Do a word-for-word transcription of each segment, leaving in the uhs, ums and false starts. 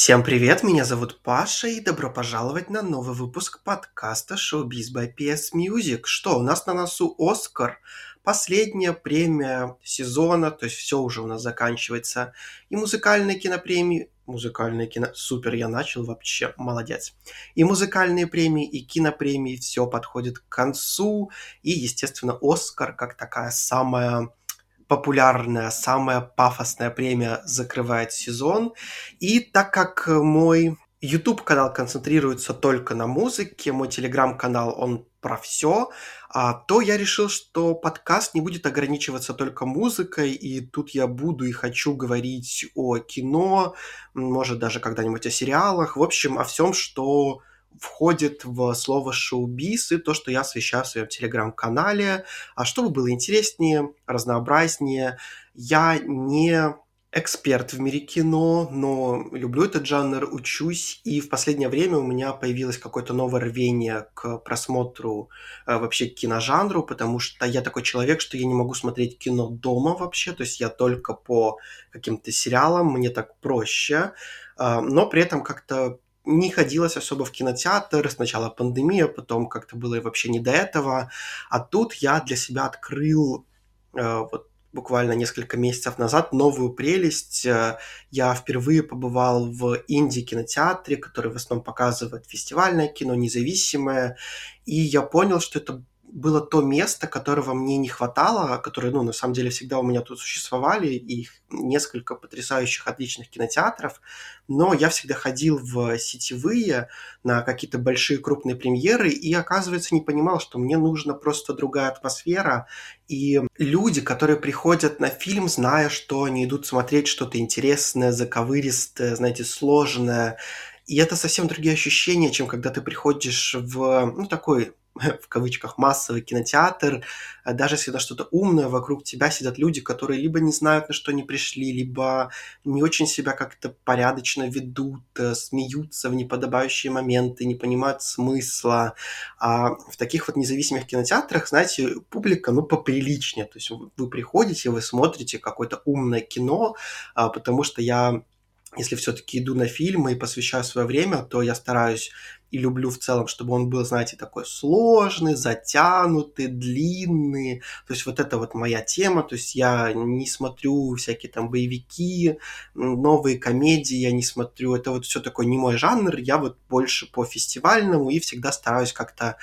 Всем привет, меня зовут Паша, и добро пожаловать на новый выпуск подкаста Showbiz by пи эс Music. Что, у нас на носу Оскар, последняя премия сезона, то есть все уже у нас заканчивается. И музыкальные кинопремии, музыкальные кино, супер, я начал вообще, молодец. И музыкальные премии, и кинопремии, все подходит к концу. И, естественно, Оскар, как такая самая популярная, самая пафосная премия закрывает сезон. И так как мой YouTube-канал концентрируется только на музыке, мой телеграм-канал, он про все, то я решил, что подкаст не будет ограничиваться только музыкой, и тут я буду и хочу говорить о кино, может даже когда-нибудь о сериалах, в общем, о всем, что входит в слово шоу-биз и то, что я освещаю в своем телеграм-канале. А чтобы было интереснее, разнообразнее, я не эксперт в мире кино, но люблю этот жанр, учусь, и в последнее время у меня появилось какое-то новое рвение к просмотру э, вообще к киножанру, потому что я такой человек, что я не могу смотреть кино дома вообще, то есть я только по каким-то сериалам, мне так проще, э, но при этом как-то не ходилось особо в кинотеатр, сначала пандемия, потом как-то было и вообще не до этого, а тут я для себя открыл э, вот буквально несколько месяцев назад новую прелесть. Э, Я впервые побывал в инди-кинотеатре, который в основном показывает фестивальное кино, независимое, и я понял, что это было то место, которого мне не хватало, которое, ну, на самом деле всегда у меня тут существовали, и их несколько потрясающих, отличных кинотеатров, но я всегда ходил в сетевые, на какие-то большие крупные премьеры, и, оказывается, не понимал, что мне нужна просто другая атмосфера, и люди, которые приходят на фильм, зная, что они идут смотреть что-то интересное, заковыристое, знаете, сложное, и это совсем другие ощущения, чем когда ты приходишь в, ну, такой в кавычках массовый кинотеатр, а даже если это что-то умное, вокруг тебя сидят люди, которые либо не знают, на что они пришли, либо не очень себя как-то порядочно ведут, э, смеются в неподобающие моменты, не понимают смысла. А в таких вот независимых кинотеатрах, знаете, публика, ну, поприличнее. То есть вы вы приходите, вы смотрите какое-то умное кино, а, потому что я, если все-таки иду на фильмы и посвящаю свое время, то я стараюсь и люблю в целом, чтобы он был, знаете, такой сложный, затянутый, длинный. То есть вот это вот моя тема. То есть я не смотрю всякие там боевики, м, новые комедии я не смотрю. Это вот все такой не мой жанр. Я вот больше по фестивальному и всегда стараюсь как-то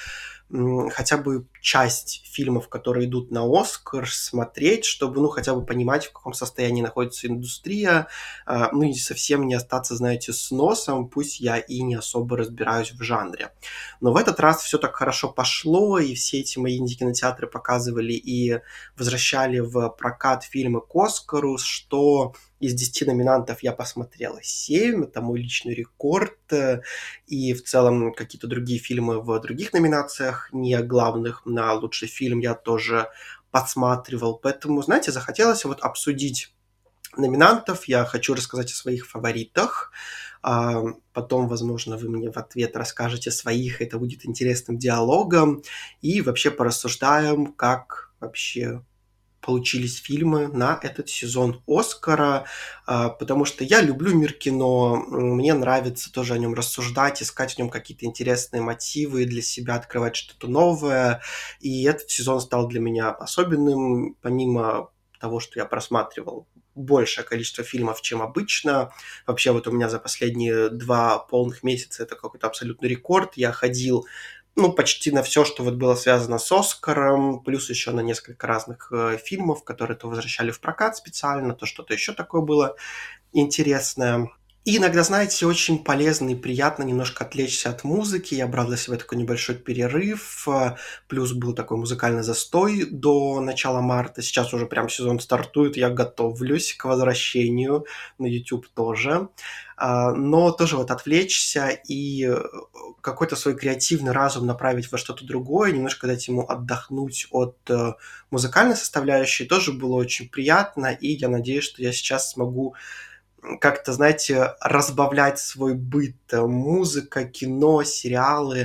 м, хотя бы часть фильмов, которые идут на Оскар, смотреть, чтобы, ну, хотя бы понимать, в каком состоянии находится индустрия, а, ну, и совсем не остаться, знаете, с носом, пусть я и не особо разбираюсь в жанре. Но в этот раз все так хорошо пошло, и все эти мои инди-кинотеатры показывали и возвращали в прокат фильмы к Оскару, что из десяти номинантов я посмотрела семь, это мой личный рекорд, э, и в целом какие-то другие фильмы в других номинациях, не главных на лучший фильм, я тоже подсматривал. Поэтому, знаете, захотелось вот обсудить номинантов, я хочу рассказать о своих фаворитах. А, Потом, возможно, вы мне в ответ расскажете своих, это будет интересным диалогом. И вообще порассуждаем, как вообще получились фильмы на этот сезон Оскара, а, потому что я люблю мир кино, м, мне нравится тоже о нем рассуждать, искать в нем какие-то интересные мотивы, для себя открывать что-то новое, и этот сезон стал для меня особенным, помимо того, что я просматривал большее количество фильмов, чем обычно. Вообще вот у меня за последние два полных месяца это какой-то абсолютный рекорд. Я ходил, ну, почти на все, что вот было связано с Оскаром, плюс еще на несколько разных э, фильмов, которые то возвращали в прокат специально, то что-то еще такое было интересное. И иногда, знаете, очень полезно и приятно немножко отвлечься от музыки. Я брал для себя такой небольшой перерыв, э, плюс был такой музыкальный застой до начала марта. Сейчас уже прям сезон стартует, я готовлюсь к возвращению на YouTube тоже. А, Но тоже вот отвлечься и э, какой-то свой креативный разум направить во что-то другое, немножко дать ему отдохнуть от э, музыкальной составляющей, тоже было очень приятно, и я надеюсь, что я сейчас смогу как-то, знаете, разбавлять свой быт. Э, Музыка, кино, сериалы,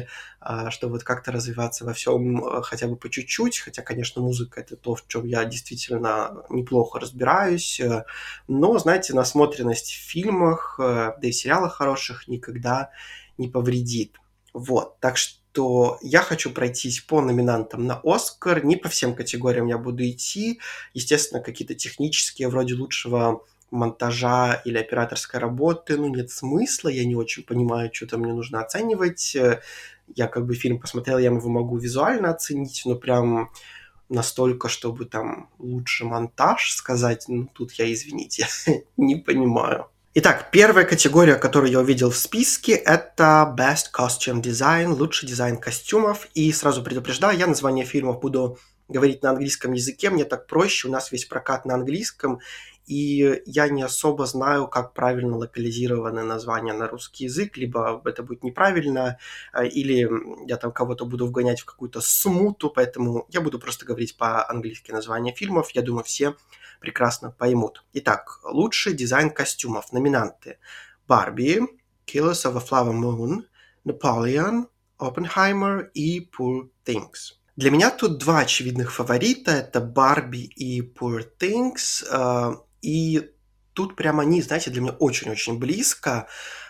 а, чтобы вот как-то развиваться во всем э, хотя бы по чуть-чуть. Хотя, конечно, музыка — это то, в чем я действительно неплохо разбираюсь. э, Но, знаете, насмотренность в фильмах, э, да и в сериалах хороших никогда не повредит. Вот, так что я хочу пройтись по номинантам на «Оскар». Не по всем категориям я буду идти. Естественно, какие-то технические, вроде лучшего монтажа или операторской работы, ну, нет смысла, я не очень понимаю, что там мне нужно оценивать. Э, Я как бы фильм посмотрел, я его могу визуально оценить, но прям настолько, чтобы там лучше монтаж сказать, ну, тут я, извините, не понимаю. Итак, первая категория, которую я увидел в списке, это Best Costume Design, лучший дизайн костюмов. И сразу предупреждаю, я название фильмов буду говорить на английском языке, мне так проще, у нас весь прокат на английском, и я не особо знаю, как правильно локализированы названия на русский язык, либо это будет неправильно, а, или я там кого-то буду вгонять в какую-то смуту, поэтому я буду просто говорить по-английски названия фильмов, я думаю, все прекрасно поймут. Итак, лучший дизайн костюмов. Номинанты: Барби, Killers of a Flower Moon, Napoleon, Oppenheimer и Poor Things. Для меня тут два очевидных фаворита. Это Барби и Poor Things. э, И тут прямо они, знаете, для меня очень-очень близко.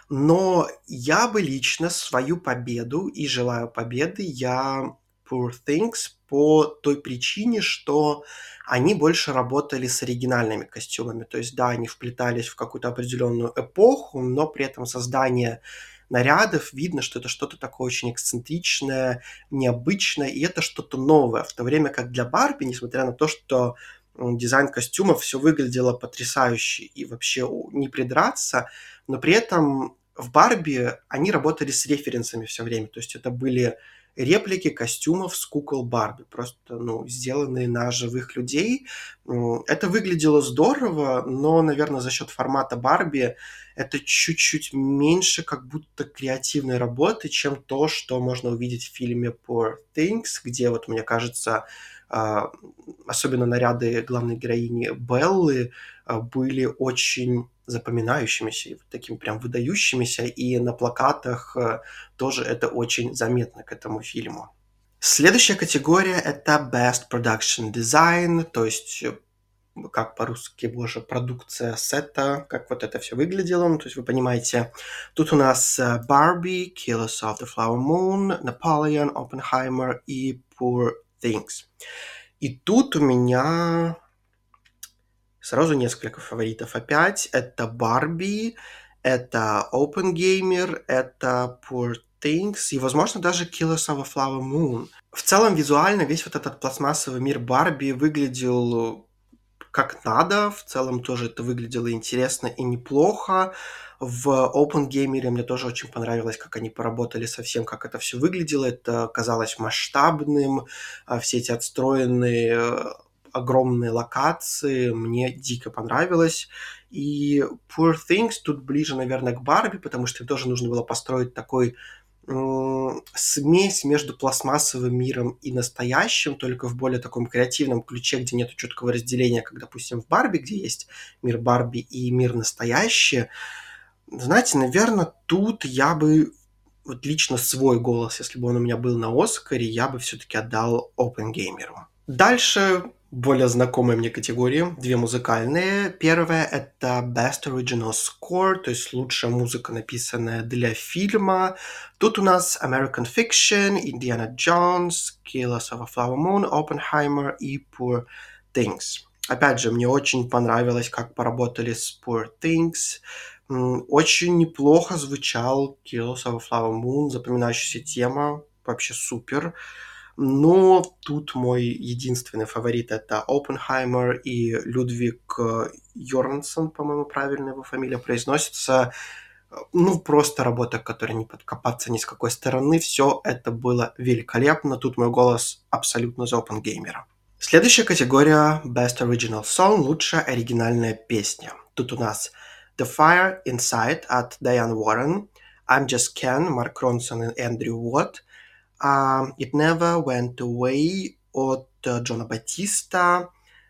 Но я бы лично свою победу и желаю победы я Poor Things по той причине, что они больше работали с оригинальными костюмами. То есть, да, они вплетались в какую-то определенную эпоху, но при этом создание нарядов видно, что это что-то такое очень эксцентричное, необычное, и это что-то новое. В то время как для Барби, несмотря на то, что м, дизайн костюмов все выглядело потрясающе и вообще у- не придраться, но при этом в Барби они работали с референсами все время. То есть это были реплики костюмов с кукол Барби, просто, ну, сделанные на живых людей. М, Это выглядело здорово, но, наверное, за счет формата Барби это чуть-чуть меньше как будто креативной работы, чем то, что можно увидеть в фильме Poor Things, где вот, мне кажется, а, особенно наряды главной героини Беллы а, были очень запоминающимися, и вот такими прям выдающимися, и на плакатах а, тоже это очень заметно к этому фильму. Следующая категория — это Best Production Design, то есть э, как по-русски, боже, продукция сета, как вот это все выглядело. Ну, то есть вы понимаете, тут у нас э, Barbie, Killers of the Flower Moon, Napoleon, Oppenheimer и Poor Things. И тут у меня сразу несколько фаворитов опять. Это Барби, это Oppenheimer, это Poor Things и, возможно, даже Killers of a Flower Moon. В целом, визуально весь вот этот пластмассовый мир Барби выглядел как надо. В целом тоже это выглядело интересно и неплохо. В Open Gamer мне тоже очень понравилось, как они поработали со всем, как это все выглядело. Это казалось масштабным. а Все эти отстроенные э, огромные локации мне дико понравилось. И Poor Things тут ближе, наверное, к Барби, потому что им тоже нужно было построить такой м, смесь между пластмассовым миром и настоящим, только в более таком креативном ключе, где нет четкого разделения, как, допустим, в Барби, где есть мир Барби и мир настоящий. Знаете, наверное, тут я бы вот лично свой голос, если бы он у меня был на Оскаре, я бы все-таки отдал Опенгеймеру. Дальше более знакомые мне категории, две музыкальные. Первая — это Best Original Score, то есть лучшая музыка, написанная для фильма. Тут у нас American Fiction, Indiana Jones, Killers of a Flower Moon, Oppenheimer и Poor Things. Опять же, мне очень понравилось, как поработали с Poor Things. М, Очень неплохо звучал Killers of a Flower Moon, запоминающаяся тема, вообще супер. Но тут мой единственный фаворит — это Оппенхаймер и Людвиг э, Йорнсон, по-моему, правильно его фамилия произносится. Э, Ну, просто работа, к которой не подкопаться ни с какой стороны. Все это было великолепно. Тут мой голос абсолютно за Оппенгеймера. Следующая категория Best Original Song — лучшая оригинальная песня. Тут у нас The Fire Inside от Diane Warren, I'm Just Ken, Марк Ронсон и Эндрю Уотт, а, It Never Went Away от э, Джона Батиста,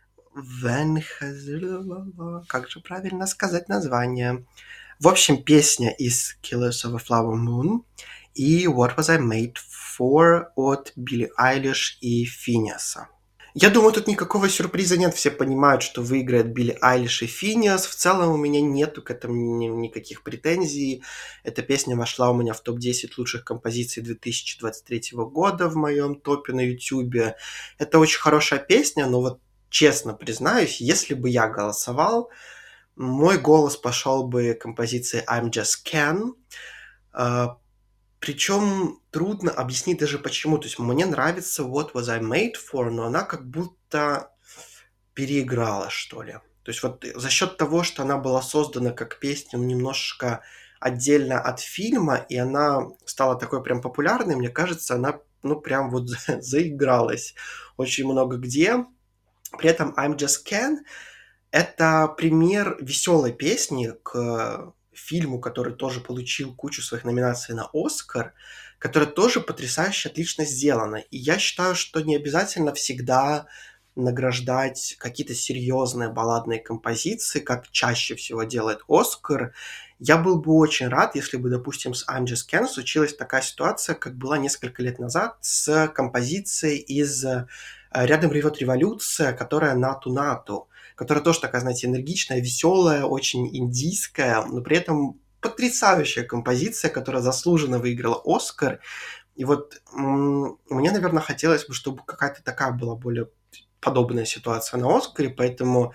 When Has... Как же правильно сказать название? В общем, песня из Killers of a Flower Moon и What Was I Made четыре от Билли Айлиш и Финиаса. Я думаю, тут никакого сюрприза нет. Все понимают, что выиграет Билли Айлиш и Финиас. В целом у меня нету к этому ни- никаких претензий. Эта песня вошла у меня в топ десять лучших композиций две тысячи двадцать третьего года в моем топе на Ютубе. Это очень хорошая песня, но вот честно признаюсь, если бы я голосовал, мой голос пошел бы композиции I'm Just Ken. А, Причем трудно объяснить даже почему. То есть мне нравится What Was I Made For, но она как будто переиграла, что ли. То есть вот за счет того, что она была создана как песня, ну, немножко отдельно от фильма, и она стала такой прям популярной, мне кажется, она, ну, прям вот заигралась очень много где. При этом I'm Just Ken — это пример веселой песни к фильму, который тоже получил кучу своих номинаций на Оскар, которая тоже потрясающе отлично сделана. И я считаю, что не обязательно всегда награждать какие-то серьезные балладные композиции, как чаще всего делает Оскар. Я был бы очень рад, если бы, допустим, с I'm Just Ken случилась такая ситуация, как была несколько лет назад с композицией из э, «Рядом ревет революция», которая «Нату-Нату», которая тоже такая, знаете, энергичная, веселая, очень индийская, но при этом потрясающая композиция, которая заслуженно выиграла Оскар. И вот м, мне, наверное, хотелось бы, чтобы какая-то такая была более подобная ситуация на Оскаре, поэтому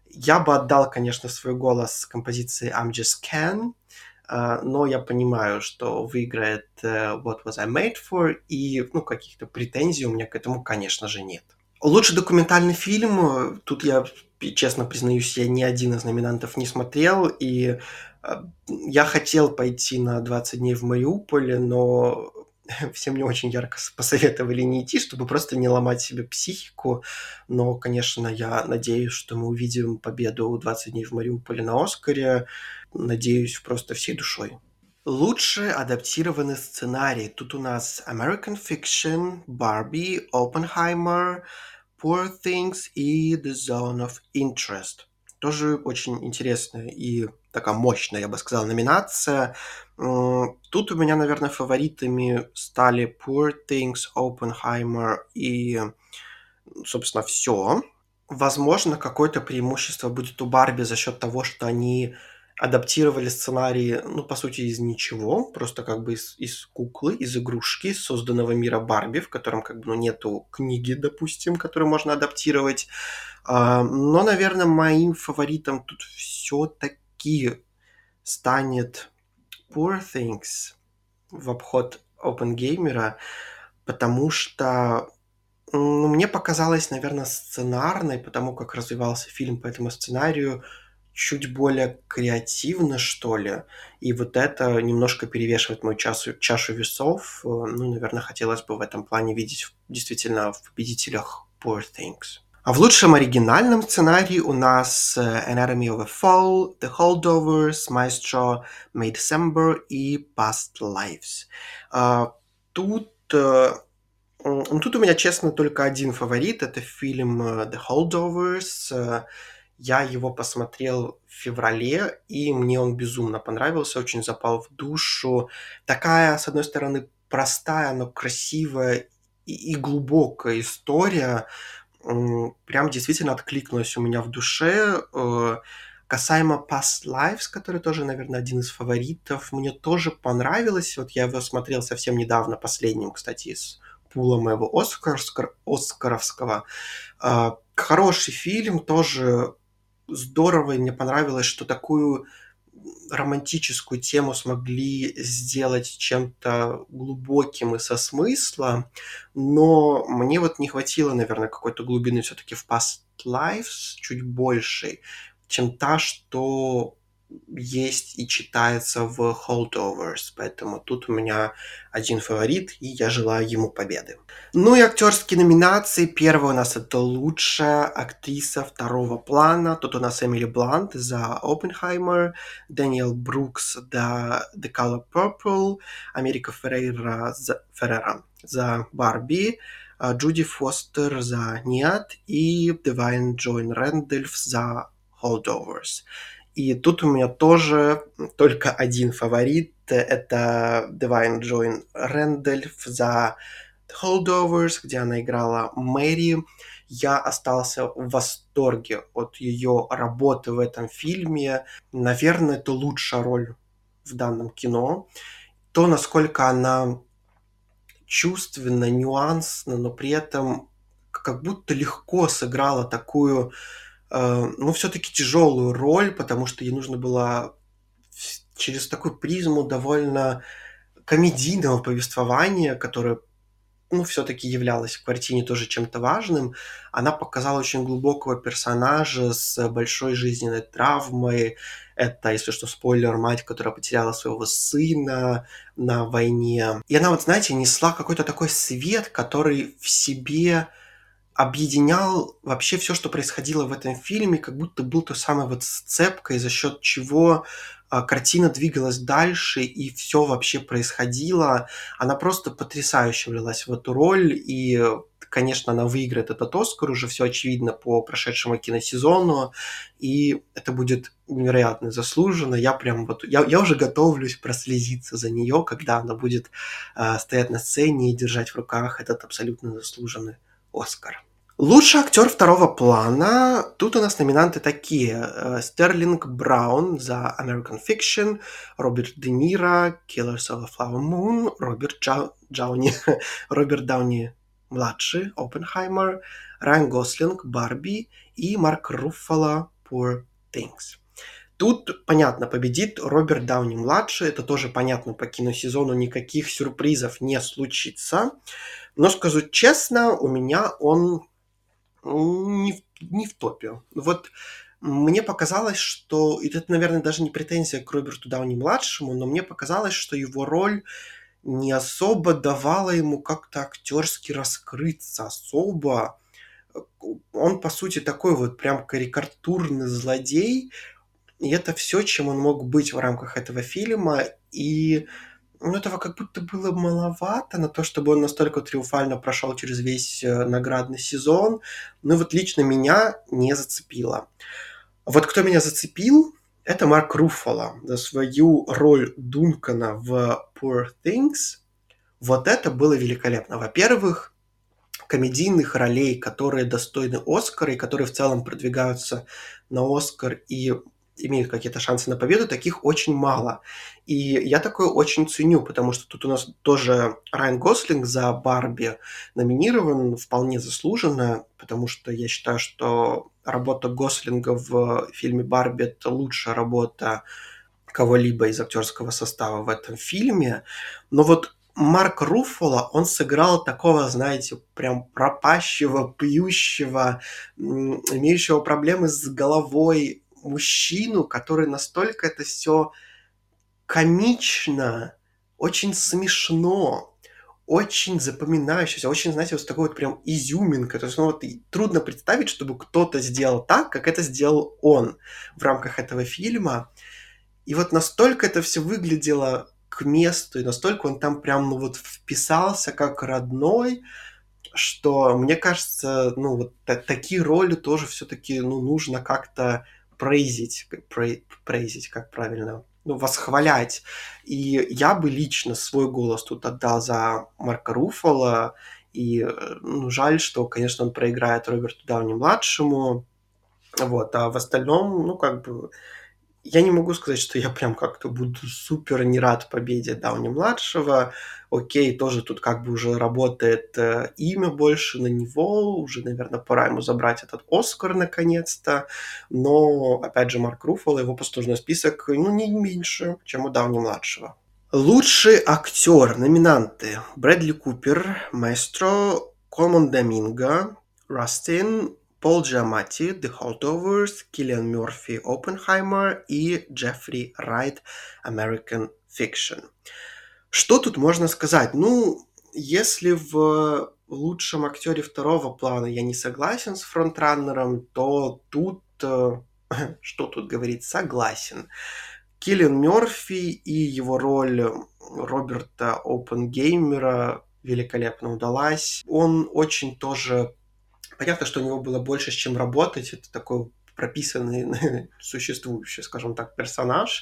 я бы отдал, конечно, свой голос композиции I'm Just Ken, э, но я понимаю, что выиграет э, What Was I Made For, и, ну, каких-то претензий у меня к этому, конечно же, нет. Лучший документальный фильм, э, тут я честно признаюсь, я ни один из номинантов не смотрел, и э, я хотел пойти на двадцать дней в Мариуполе, но все мне очень ярко с- посоветовали не идти, чтобы просто не ломать себе психику. Но, конечно, я надеюсь, что мы увидим победу двадцать дней в Мариуполе на Оскаре. Надеюсь просто всей душой. Лучший адаптированный сценарий. Тут у нас American Fiction, Barbie, Oppenheimer, Poor Things и The Zone of Interest. Тоже очень интересная и такая мощная, я бы сказал, номинация. М, Тут у меня, наверное, фаворитами стали Poor Things, Oppenheimer и, собственно, все. Возможно, какое-то преимущество будет у Барби за счет того, что они адаптировали сценарий, ну, по сути, из ничего, просто как бы из, из куклы, из игрушки, из созданного мира Барби, в котором как бы ну, нету книги, допустим, которую можно адаптировать. А, но, наверное, моим фаворитом тут все-таки станет Poor Things в обход Опенгеймера, потому что ну, мне показалось, наверное, сценарной, потому как развивался фильм по этому сценарию, чуть более креативно, что ли. И вот это немножко перевешивает мою чашу, чашу весов. Э, Ну, наверное, хотелось бы в этом плане видеть в- действительно в победителях Poor Things. А в лучшем оригинальном сценарии у нас э, Anatomy of a Fall, The Holdovers, Maestro, May December и Past Lives. А, Тут э, М, ну, тут у меня, честно, только один фаворит. Это фильм э, The Holdovers. Э, Я его посмотрел в феврале, и мне он безумно понравился, очень запал в душу. Такая, с одной стороны, простая, но красивая и, и глубокая история. М, Прям действительно откликнулась у меня в душе. Э, Касаемо Past Lives, который тоже, наверное, один из фаворитов, мне тоже понравилось. Вот я его смотрел совсем недавно, последним, кстати, из пула моего Оскарскар- Оскаровского. А, Хороший фильм, тоже здорово, и мне понравилось, что такую романтическую тему смогли сделать чем-то глубоким и со смыслом, но мне вот не хватило, наверное, какой-то глубины все-таки в Past Lives, чуть большей, чем та, что есть и читается в Holdovers, поэтому тут у меня один фаворит, и я желаю ему победы. Ну и актерские номинации. Первая у нас это лучшая актриса второго плана. Тут у нас Эмили Блант за Оппенхаймер, Дэниел Брукс за The Color Purple, Америка Феррейра за, Феррера за Барби, а, Джуди Фостер за Нет и Девайн Джойн Рэндольф за Holdovers. И тут у меня тоже только один фаворит. Это Divine Joy Рэндольф за The Holdovers, где она играла Мэри. Я остался в восторге от ее работы в этом фильме. Наверное, это лучшая роль в данном кино. То, насколько она чувственно, нюансно, но при этом как будто легко сыграла такую, э, ну, все-таки тяжелую роль, потому что ей нужно было вс- через такую призму довольно комедийного повествования, которое, ну, все-таки являлась в картине тоже чем-то важным. Она показала очень глубокого персонажа с большой жизненной травмой. Это, если что, спойлер, мать, которая потеряла своего сына на войне. И она, вот знаете, несла какой-то такой свет, который в себе объединял вообще все, что происходило в этом фильме, как будто был той самой вот сцепкой, за счет чего а, картина двигалась дальше, и все вообще происходило. Она просто потрясающе влилась в эту роль, и, конечно, она выиграет этот «Оскар», уже все очевидно по прошедшему киносезону, и это будет невероятно заслуженно. Я прям вот, я, я уже готовлюсь прослезиться за нее, когда она будет а, стоять на сцене и держать в руках этот абсолютно заслуженный «Оскар». Лучший актер второго плана. Тут у нас номинанты такие. э, Стерлинг Браун за American Fiction, Роберт Де Ниро, Killers of the Flower Moon, Роберт Джа- Джауни, Роберт Дауни младший, Оппенхаймер, Райан Гослинг, Барби и Марк Руффало, Poor Things. Тут, понятно, победит Роберт Дауни младший. Это тоже понятно по киносезону, никаких сюрпризов не случится. Но скажу честно, у меня он не в, не в топе. Вот мне показалось, что... И это, наверное, даже не претензия к Роберту Дауни-младшему, но мне показалось, что его роль не особо давала ему как-то актерски раскрыться, особо. Он, по сути, такой вот прям карикатурный злодей, и это все, чем он мог быть в рамках этого фильма, и ну, этого как будто было маловато на то, чтобы он настолько триумфально прошел через весь э, наградный сезон. Ну вот лично меня не зацепило. Вот кто меня зацепил, это Марк Руффало за свою роль Дункана в Poor Things. Вот это было великолепно. Во-первых, комедийных ролей, которые достойны Оскара и которые в целом продвигаются на Оскар и имеют какие-то шансы на победу, таких очень мало. И я такое очень ценю, потому что тут у нас тоже Райан Гослинг за Барби номинирован, вполне заслуженно, потому что я считаю, что работа Гослинга в фильме «Барби» — это лучшая работа кого-либо из актерского состава в этом фильме. Но вот Марк Руффало, он сыграл такого, знаете, прям пропащего, пьющего, м, имеющего проблемы с головой мужчину, который настолько это все комично, очень смешно, очень запоминающийся, очень, знаете, вот с такой вот прям изюминкой. То есть, ну вот и трудно представить, чтобы кто-то сделал так, как это сделал он в рамках этого фильма. И вот настолько это все выглядело к месту, и настолько он там прям, ну вот вписался как родной, что мне кажется, ну вот та- такие роли тоже все-таки, ну, нужно как-то прейзить, прей- прейзить, как правильно, ну, восхвалять. И я бы лично свой голос тут отдал за Марка Руффало, и э, ну, жаль, что, конечно, он проиграет Роберту Дауни-младшему, вот, а в остальном, ну, как бы, я не могу сказать, что я прям как-то буду супер не рад победе Дауни-младшего. Окей, тоже тут как бы уже работает э, имя больше на него, уже, наверное, пора ему забрать этот Оскар наконец-то. Но, опять же, Марк Руффало, его послужной список, ну, не меньше, чем у Дауни-младшего. Лучший актер. Номинанты. Брэдли Купер, Маэстро, Колман Доминго, Растин, Пол Джиаматти, The Holdovers, Киллиан Мерфи, Оппенхаймер и Джеффри Райт, American Fiction. Что тут можно сказать? Ну, если в лучшем актере второго плана я не согласен с фронтраннером, то тут, э, что тут говорить, согласен. Киллиан Мерфи и его роль Роберта Оппенгеймера великолепно удалась. Он очень тоже... Понятно, что у него было больше с чем работать. Это такой прописанный существующий, скажем так, персонаж.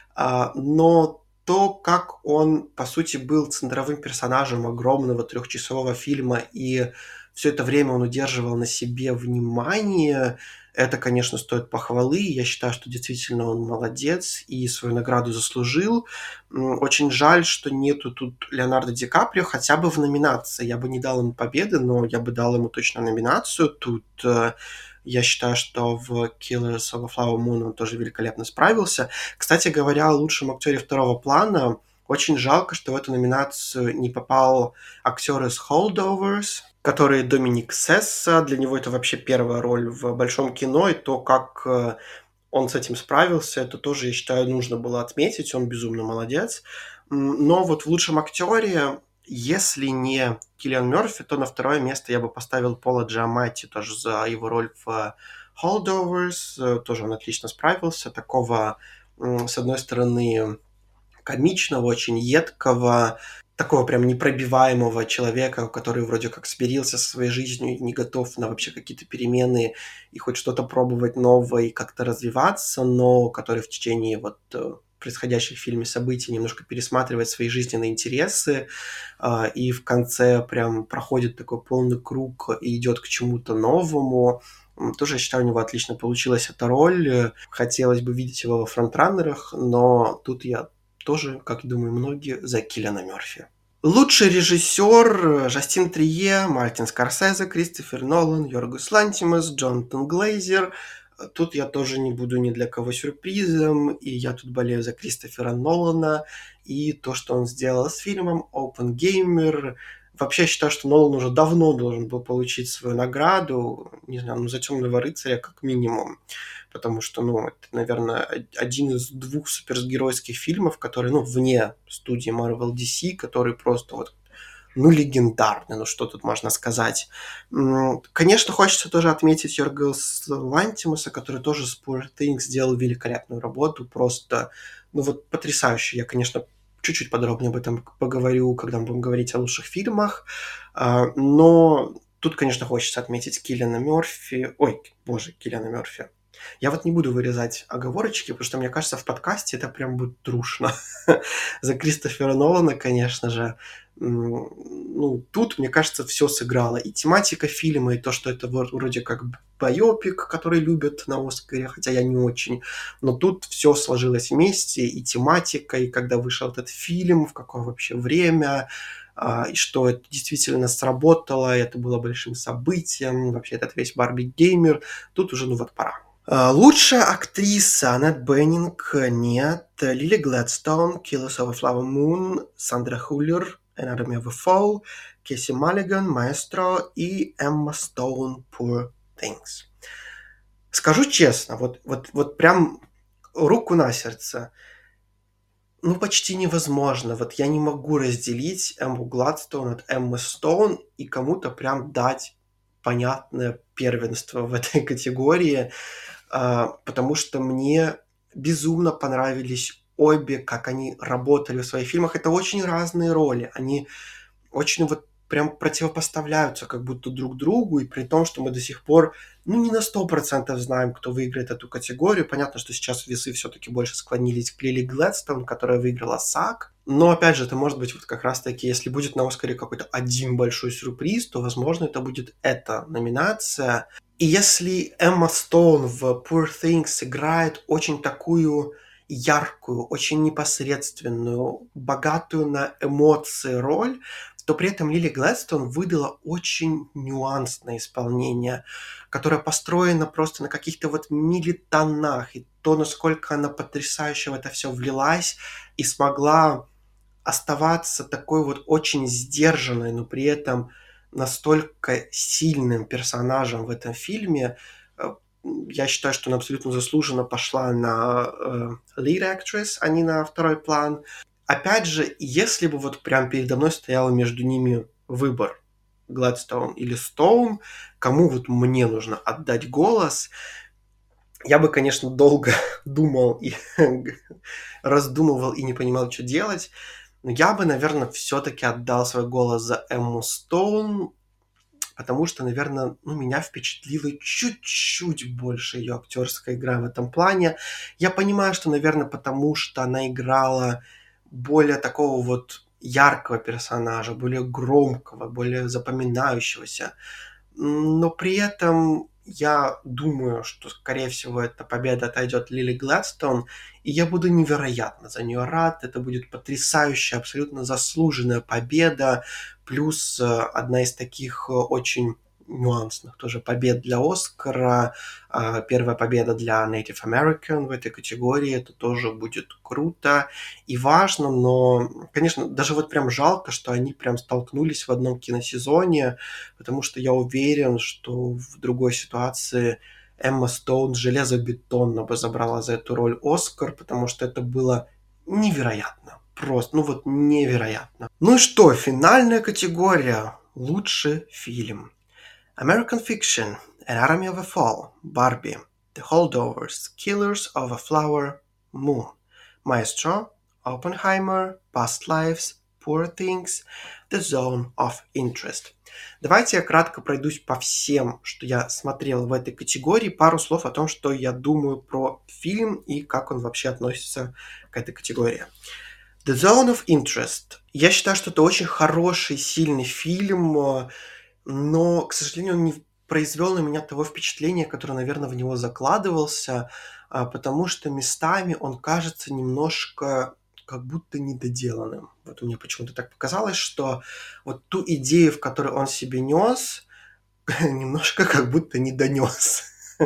А, но то, как он, по сути, был центровым персонажем огромного трехчасового фильма, и все это время он удерживал на себе внимание, это, конечно, стоит похвалы. Я считаю, что действительно он молодец и свою награду заслужил. М, Очень жаль, что нету тут Леонардо Ди Каприо хотя бы в номинации. Я бы не дал ему победы, но я бы дал ему точно номинацию. Тут э, я считаю, что в Killers of a Flower Moon он тоже великолепно справился. Кстати говоря, о лучшем актере второго плана, очень жалко, что в эту номинацию не попал актер из Holdovers, который Доминик Сесса. Для него это вообще первая роль в большом кино, и то, как э, он с этим справился, это тоже, я считаю, нужно было отметить. Он безумно молодец. М, Но вот в лучшем актере, если не Киллиан Мерфи, то на второе место я бы поставил Пола Джиаматти тоже за его роль в Holdovers. Э, Тоже он отлично справился. Такого, м, с одной стороны, комичного, очень едкого, такого прям непробиваемого человека, который вроде как смирился со своей жизнью и не готов на вообще какие-то перемены и хоть что-то пробовать новое и как-то развиваться, но который в течение вот э, происходящих в фильме событий немножко пересматривает свои жизненные интересы, а, и в конце прям проходит такой полный круг и идет к чему-то новому. М, Тоже, я считаю, у него отлично получилась эта роль. Э, Хотелось бы видеть его во фронтраннерах, но тут я тоже, как и думаю многие, за Киллиана Мерфи. Лучший режиссер э, Жастин Трие, Мартин Скорсезе, Кристофер Нолан, Йоргос Лантимос, Джонатан Глейзер. Э, Тут я тоже не буду ни для кого сюрпризом, и я тут болею за Кристофера Нолана, и то, что он сделал с фильмом «Оппенгеймер». Вообще, я считаю, что Нолан уже давно должен был получить свою награду, не знаю, ну, за «Темного рыцаря» как минимум. Потому что, ну, это, наверное, один из двух супергеройских фильмов, которые, ну, вне студии Marvel Ди Си, которые просто вот, ну, легендарны, ну, что тут можно сказать. М, Конечно, хочется тоже отметить Йоргоса Лантимоса, который тоже с Poor Things сделал великолепную работу, просто, ну, вот потрясающе. Я, конечно, чуть-чуть подробнее об этом поговорю, когда мы будем говорить о лучших фильмах, А, но тут, конечно, хочется отметить Киллиана Мерфи, ой, боже, Киллиана Мерфи, я вот не буду вырезать оговорочки, потому что, мне кажется, в подкасте это прям будет трушно. За Кристофера Нолана, конечно же. М, Ну, тут, мне кажется, все сыграло. И тематика фильма, и то, что это вот вроде как байопик, который любят на Оскаре, хотя я не очень. Но тут все сложилось вместе, и тематика, и когда вышел этот фильм, в какое вообще время, а, и что это действительно сработало, и это было большим событием, вообще этот весь Барби Геймер. Тут уже, ну вот, пора. А, Лучшая актриса Аннет Беннинг нет. Лили Гладстоун, Killers of a Flower Moon, Сандра Хуллер, Anatomy of a Fall, Кейси Маллиган, Маэстро и Эмма Стоун, Poor Things. Скажу честно, вот, вот, вот прям руку на сердце, ну почти невозможно. Вот я не могу разделить Эмму Гладстоун от Эммы Стоун и кому-то прям дать понятное первенство в этой категории. А, потому что мне безумно понравились обе, как они работали в своих фильмах. Это очень разные роли. Они очень вот прям противопоставляются как будто друг другу, и при том, что мы до сих пор, ну, не на сто процентов знаем, кто выиграет эту категорию. Понятно, что сейчас весы все-таки больше склонились к Лили Глэдстоун, которая выиграла САГ. Но, опять же, это может быть вот как раз-таки, если будет на Оскаре какой-то один большой сюрприз, то, возможно, это будет эта номинация. И если Эмма Стоун в Poor Things играет очень такую яркую, очень непосредственную, богатую на эмоции роль, то при этом Лили Глэдстоун выдала очень нюансное исполнение, которое построено просто на каких-то вот миллитонах, и то, насколько она потрясающе в это все влилась и смогла оставаться такой вот очень сдержанной, но при этом настолько сильным персонажем в этом фильме. Э, Я считаю, что она абсолютно заслуженно пошла на э, lead actress, а не на второй план. Опять же, если бы вот прям передо мной стоял между ними выбор Гладстоун или Стоун, кому вот мне нужно отдать голос, я бы, конечно, долго думал и раздумывал и не понимал, что делать. Но я бы, наверное, все-таки отдал свой голос за Эмму Стоун. потому что, наверное, ну, меня впечатлила чуть-чуть больше ее актерская игра в этом плане. Я понимаю, что, наверное, потому что она играла более такого вот яркого персонажа, более громкого, более запоминающегося. Но при этом я думаю, что, скорее всего, эта победа отойдет Лили Гладстон, и я буду невероятно за нее рад. Это будет потрясающая, абсолютно заслуженная победа, плюс э, одна из таких э, очень нюансных тоже побед для Оскара. А, Первая победа для Native American в этой категории. Это тоже будет круто и важно, но, конечно, даже вот прям жалко, что они прям столкнулись в одном киносезоне, потому что я уверен, что в другой ситуации Эмма Стоун железобетонно бы забрала за эту роль Оскар, потому что это было невероятно. Просто, ну вот невероятно. Ну и что, финальная категория. Лучший фильм. American Fiction, Anatomy of a Fall, Barbie, The Holdovers, Killers of a Flower Moon, Maestro, Oppenheimer, Past Lives, Poor Things, The Zone of Interest. Давайте я кратко пройдусь по всем, что я смотрел в этой категории. Пару слов о том, что я думаю про фильм и как он вообще относится к этой категории. The Zone of Interest. Я считаю, что это очень хороший, сильный фильм, но, к сожалению, он не произвел на меня того впечатления, которое, наверное, в него закладывался, а, потому что местами он кажется немножко как будто недоделанным. Вот мне почему-то так показалось, что вот ту идею, в которой он себе нес, немножко как будто не донес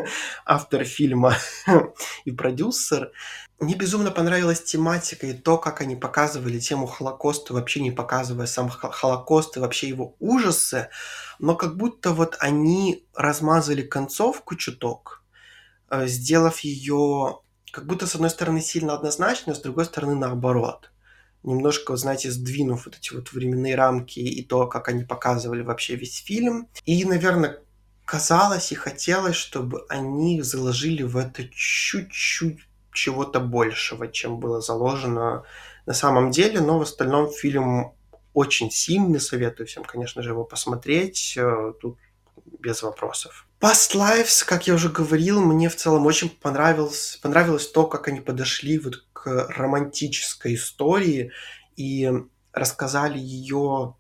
автор фильма и продюсер. Мне безумно понравилась тематика и то, как они показывали тему Холокоста, вообще не показывая сам Холокост и вообще его ужасы, но как будто вот они размазали концовку чуток, э, сделав ее как будто с одной стороны сильно однозначной, а с другой стороны наоборот. Немножко, знаете, сдвинув вот эти вот временные рамки и то, как они показывали вообще весь фильм. И, наверное, казалось и хотелось, чтобы они заложили в это чуть-чуть чего-то большего, чем было заложено на самом деле, но в остальном фильм очень сильный, советую всем, конечно же, его посмотреть, э, тут без вопросов. Past Lives, как я уже говорил, мне в целом очень понравилось, понравилось то, как они подошли вот к романтической истории и рассказали ее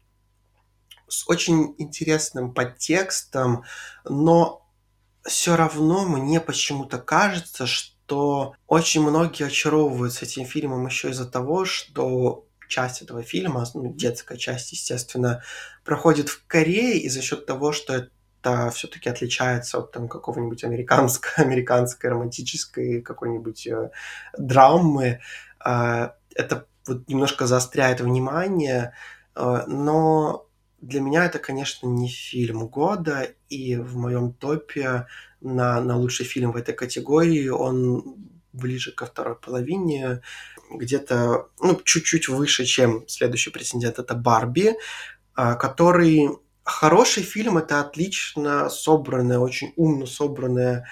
с очень интересным подтекстом, но все равно мне почему-то кажется, что очень многие очаровываются этим фильмом еще из-за того, что часть этого фильма, ну, детская часть, естественно, проходит в Корее, и за счет того, что это все-таки отличается от там какого-нибудь американской, американской романтической какой-нибудь э, драмы, э, это вот немножко заостряет внимание, э, но для меня это, конечно, не фильм года, и в моем топе на, на лучший фильм в этой категории он ближе ко второй половине, где-то ну, чуть-чуть выше, чем следующий претендент, это «Барби», а, который хороший фильм, это отлично собранная, очень умно собранная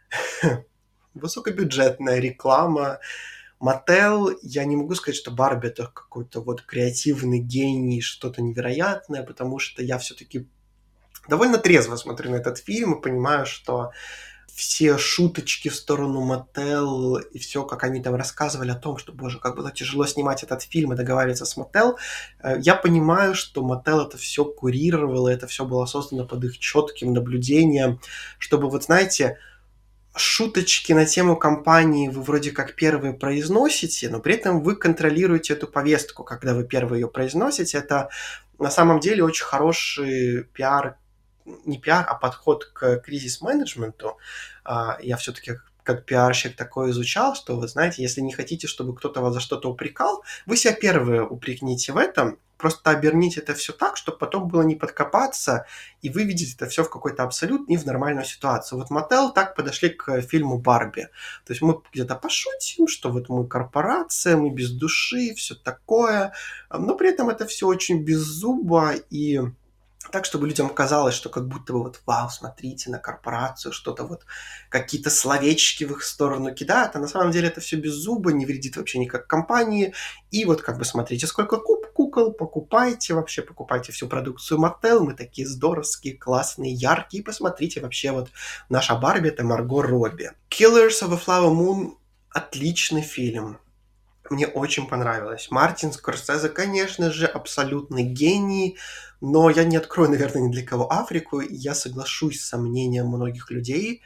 высокобюджетная реклама. Мотел, я не могу сказать, что Барби это какой-то вот креативный гений, что-то невероятное, потому что я все-таки довольно трезво смотрю на этот фильм и понимаю, что все шуточки в сторону Мотел и все, как они там рассказывали о том, что, боже, как было тяжело снимать этот фильм и договариваться с Мотел, я понимаю, что Мотел это все курировало, это все было создано под их четким наблюдением, чтобы, вот знаете, шуточки на тему компании вы вроде как первые произносите, но при этом вы контролируете эту повестку, когда вы первые ее произносите. Это на самом деле очень хороший пиар, не пиар, а подход к кризис-менеджменту. А, Я все-таки как пиарщик такое изучал, что вы знаете, если не хотите, чтобы кто-то вас за что-то упрекал, вы себя первые упрекните в этом, просто оберните это все так, чтобы потом было не подкопаться и выведите это все в какой-то абсолют не в нормальную ситуацию. Вот Мотел так подошли к фильму «Барби». То есть мы где-то пошутим, что вот мы корпорация, мы без души, все такое, но при этом это все очень беззубо и так, чтобы людям казалось, что как будто бы вот вау, смотрите на корпорацию, что-то вот какие-то словечки в их сторону кидают, а на самом деле это все без зуба, не вредит вообще никак компании. И вот как бы смотрите, сколько куб, кукол, покупайте вообще, покупайте всю продукцию Mattel, мы такие здоровские, классные, яркие, посмотрите вообще вот наша Барби, это Марго Робби. Killers of a Flower Moon – отличный фильм. Мне очень понравилось. Мартин Скорсезе, конечно же, абсолютный гений, но я не открою, наверное, ни для кого Африку, и я соглашусь с сомнением многих людей.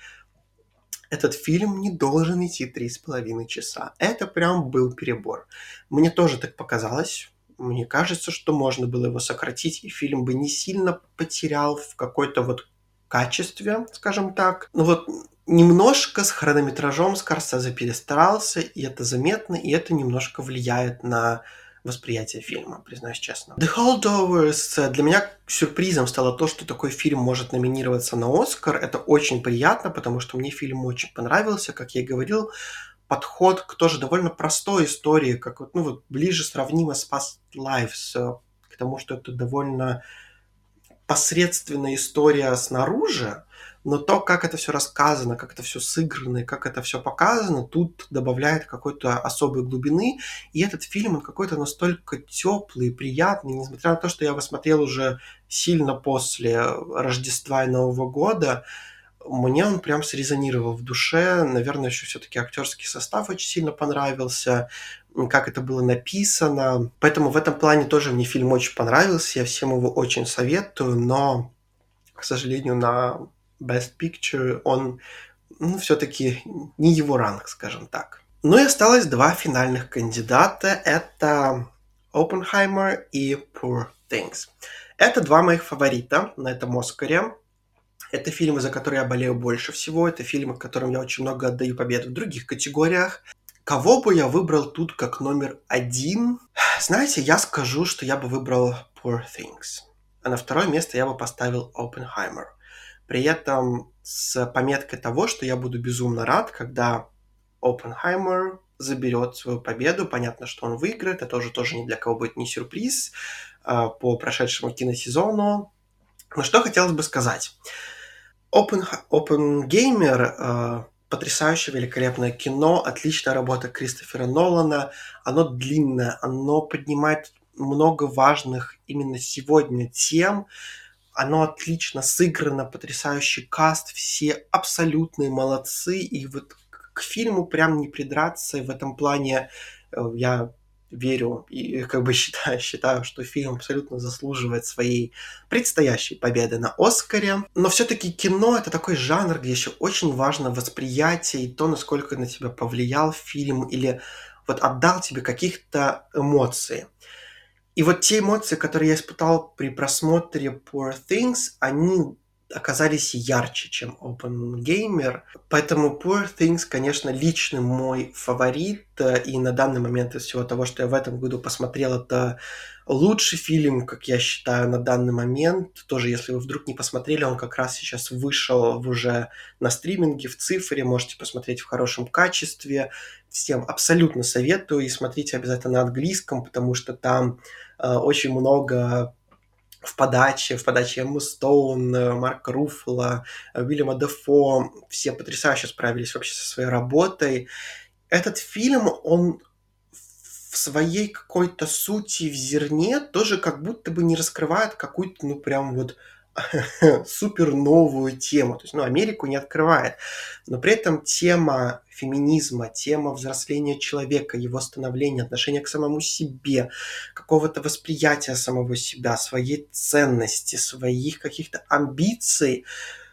Этот фильм не должен идти три с половиной часа. Это прям был перебор. Мне тоже так показалось. Мне кажется, что можно было его сократить, и фильм бы не сильно потерял в какой-то вот качестве, скажем так. Но вот немножко с хронометражом Скорсезе перестарался, и это заметно, и это немножко влияет на восприятие фильма, признаюсь честно. The Holdovers. Для меня сюрпризом стало то, что такой фильм может номинироваться на Оскар. Это очень приятно, потому что мне фильм очень понравился. Как я и говорил, подход к тоже довольно простой истории, как вот, ну, вот ближе сравнимо с Past Lives, к тому, что это довольно посредственная история снаружи, но то, как это все рассказано, как это все сыграно и как это все показано, тут добавляет какой-то особой глубины. И этот фильм, он какой-то настолько теплый, приятный, несмотря на то, что я его смотрел уже сильно после Рождества и Нового года, мне он прям срезонировал в душе. Наверное, еще все-таки актерский состав очень сильно понравился, как это было написано. Поэтому в этом плане тоже мне фильм очень понравился. Я всем его очень советую, но, к сожалению, на Best Picture он, ну, все-таки не его ранг, скажем так. Ну и осталось два финальных кандидата. Это Oppenheimer и Poor Things. Это два моих фаворита на этом Оскаре. Это фильмы, за которые я болею больше всего. Это фильмы, которым я очень много отдаю побед в других категориях. Кого бы я выбрал тут как номер один? Знаете, я скажу, что я бы выбрал Poor Things. А на второе место я бы поставил Oppenheimer. При этом с пометкой того, что я буду безумно рад, когда Oppenheimer заберет свою победу. Понятно, что он выиграет. Это тоже, тоже ни для кого будет не сюрприз а, по прошедшему киносезону. Но что хотелось бы сказать. Open, Oppenheimer э, потрясающее, великолепное кино, отличная работа Кристофера Нолана. Оно длинное, оно поднимает много важных именно сегодня тем. Оно отлично сыграно, потрясающий каст, все абсолютные молодцы. И вот к фильму прям не придраться. И в этом плане э, я верю и как бы считаю, считаю, что фильм абсолютно заслуживает своей предстоящей победы на Оскаре. Но все-таки кино — это такой жанр, где еще очень важно восприятие и то, насколько на тебя повлиял фильм или вот отдал тебе каких-то эмоций. И вот те эмоции, которые я испытал при просмотре Poor Things, они оказались ярче, чем Oppenheimer. Поэтому Poor Things, конечно, лично мой фаворит. И на данный момент из всего того, что я в этом году посмотрел, это лучший фильм, как я считаю, на данный момент. Тоже, если вы вдруг не посмотрели, он как раз сейчас вышел уже на стриминге, в цифре. Можете посмотреть в хорошем качестве. Всем абсолютно советую. И смотрите обязательно на английском, потому что там э, очень много в подаче, в подаче Эммы Стоун, Марка Руффало, Уильяма Дефо. Все потрясающе справились вообще со своей работой. Этот фильм, он в своей какой-то сути, в зерне, тоже как будто бы не раскрывает какую-то, ну, прям вот супер новую тему. То есть, ну, Америку не открывает. Но при этом тема феминизма, тема взросления человека, его становления, отношения к самому себе, какого-то восприятия самого себя, своей ценности, своих каких-то амбиций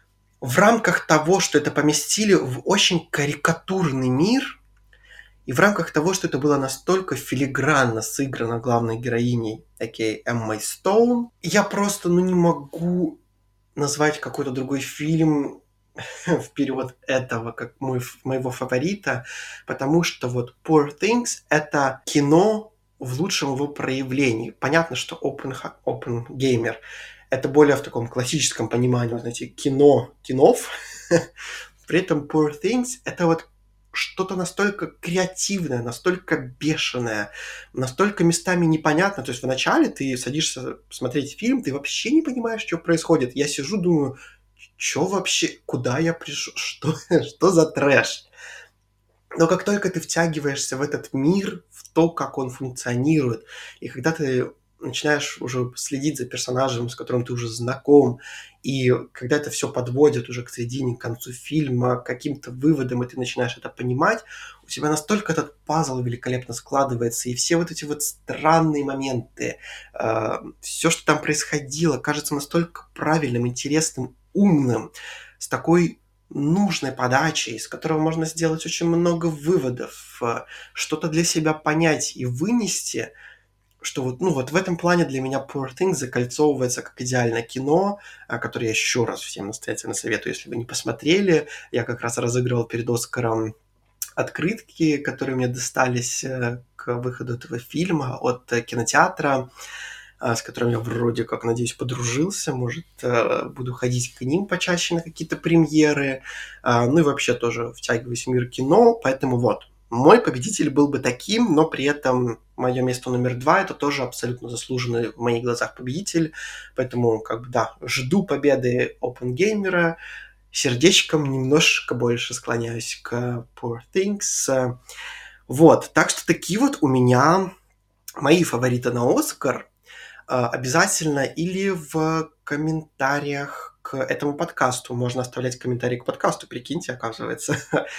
в рамках того, что это поместили в очень карикатурный мир, и в рамках того, что это было настолько филигранно сыграно главной героиней, а.к.а. Эммой Стоун, я просто, ну, не могу назвать какой-то другой фильм в период этого как мой, моего фаворита, потому что вот Poor Things — это кино в лучшем его проявлении. Понятно, что Open, Oppenheimer — это более в таком классическом понимании, знаете, кино кинов. При этом Poor Things — это вот что-то настолько креативное, настолько бешеное, настолько местами непонятно. То есть вначале ты садишься смотреть фильм, ты вообще не понимаешь, что происходит. Я сижу, думаю, что вообще, куда я пришел, что, что за трэш? Но как только ты втягиваешься в этот мир, в то, как он функционирует, и когда ты начинаешь уже следить за персонажем, с которым ты уже знаком, и когда это все подводит уже к середине, к концу фильма, к каким-то выводам, и ты начинаешь это понимать, у тебя настолько этот пазл великолепно складывается, и все вот эти вот странные моменты, все, что там происходило, кажется настолько правильным, интересным, умным, с такой нужной подачей, из которого можно сделать очень много выводов, э, что-то для себя понять и вынести, что вот, ну, вот в этом плане для меня Poor Things закольцовывается как идеальное кино, а, которое я еще раз всем настоятельно советую, если вы не посмотрели. Я как раз разыгрывал перед Оскаром открытки, которые мне достались э, к выходу этого фильма от э, кинотеатра, а, с которым я вроде как, надеюсь, подружился. Может, э, буду ходить к ним почаще на какие-то премьеры. А, ну и вообще тоже втягиваюсь в мир кино. Поэтому вот, мой победитель был бы таким, но при этом мое место номер два – это тоже абсолютно заслуженный в моих глазах победитель. Поэтому, как бы, да, жду победы OpenGamer. Сердечком немножко больше склоняюсь к Poor Things. Вот, так что такие вот у меня мои фавориты на Оскар. А, обязательно или в комментариях к этому подкасту. Можно оставлять комментарии к подкасту, прикиньте, оказывается.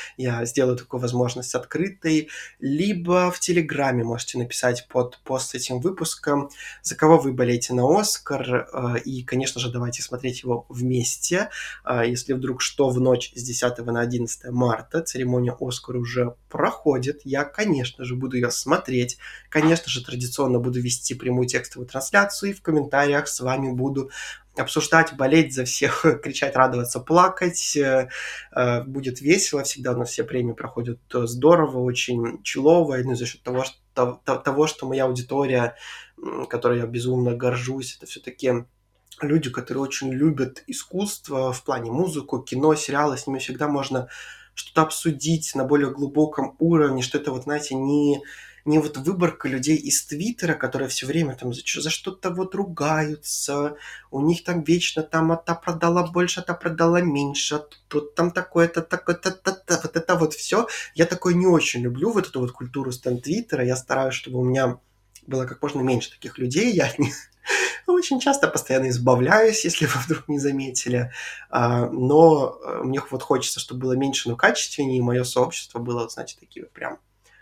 Я сделаю такую возможность открытой. Либо в Телеграме можете написать под пост с этим выпуском, за кого вы болеете на Оскар. а, И, конечно же, давайте смотреть его вместе. А, Если вдруг что, в ночь с десятого на одиннадцатое марта церемония Оскар уже проходит. Я, конечно же, буду ее смотреть. Конечно же, традиционно буду вести прямую текстовую трансляцию и в комментариях с вами буду обсуждать, болеть за всех, кричать, радоваться, плакать. Э, э, Будет весело. Всегда у нас все премии проходят э, здорово, очень челово. Ну, за счет того, что, то- того, что моя аудитория, м, которой я безумно горжусь, это все-таки люди, которые очень любят искусство в плане музыку, кино, сериалы. С ними всегда можно что-то обсудить на более глубоком уровне, что это вот, знаете, не, не вот выборка людей из Твиттера, которые все время там за, чё- за что-то вот ругаются, у них там вечно там, а та продала больше, а та продала меньше, а тут там такое-то, такое-то, та-та. Вот это вот все. Я такое не очень люблю, вот эту вот культуру стен Твиттера. Я стараюсь, чтобы у меня было как можно меньше таких людей. Я от них очень часто постоянно избавляюсь, если вы вдруг не заметили. А, Но э, мне вот хочется, чтобы было меньше, но качественнее, и мое сообщество было, вот, знаете, такими прям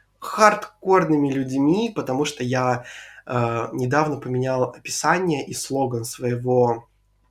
хардкорными людьми, потому что я э, недавно поменял описание и слоган своего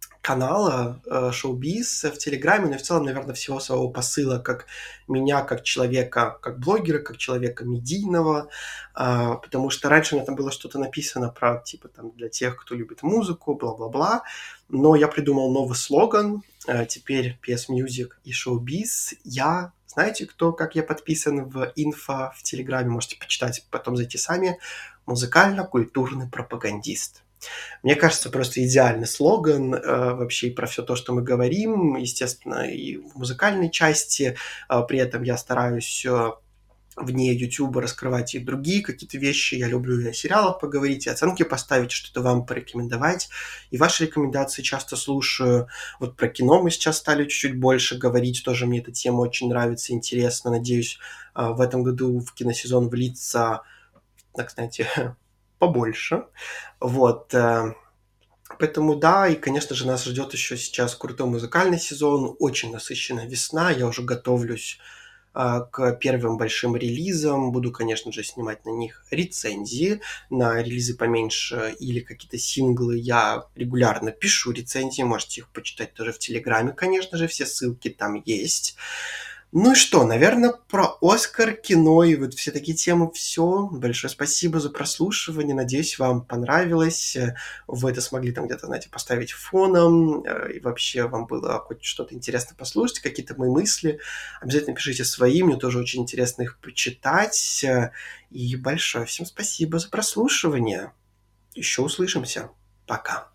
канала э, Шоубиз в Телеграме, но и в целом, наверное, всего своего посыла, как меня, как человека, как блогера, как человека медийного, а, потому что раньше у меня там было что-то написано про, типа, там, для тех, кто любит музыку, бла-бла-бла, но я придумал новый слоган, э, теперь пи эс Music и Шоубиз. Я, знаете, кто, как я подписан в инфо в Телеграме, можете почитать, потом зайти сами, музыкально-культурный пропагандист. Мне кажется, просто идеальный слоган э, вообще про все то, что мы говорим, естественно, и в музыкальной части. А, при этом я стараюсь э, вне Ютуба раскрывать и другие какие-то вещи. Я люблю и о сериалах поговорить, и оценки поставить, что-то вам порекомендовать. И ваши рекомендации часто слушаю. Вот про кино мы сейчас стали чуть-чуть больше говорить. Тоже мне эта тема очень нравится, интересно. Надеюсь, э, в этом году в киносезон влиться, так знаете, побольше. Вот. э, Поэтому да, и, конечно же, нас ждет еще сейчас крутой музыкальный сезон, очень насыщенная весна, я уже готовлюсь а, к первым большим релизам, буду, конечно же, снимать на них рецензии, на релизы поменьше или какие-то синглы я регулярно пишу рецензии, можете их почитать тоже в Телеграме, конечно же, все ссылки там есть. Ну и что, наверное, про Оскар, кино и вот все такие темы все. Большое спасибо за прослушивание. Надеюсь, вам понравилось. Э, Вы это смогли там где-то, знаете, поставить фоном. э, И вообще вам было хоть что-то интересно послушать, какие-то мои мысли. Обязательно пишите свои, мне тоже очень интересно их почитать. Э, И большое всем спасибо за прослушивание. Еще услышимся. Пока.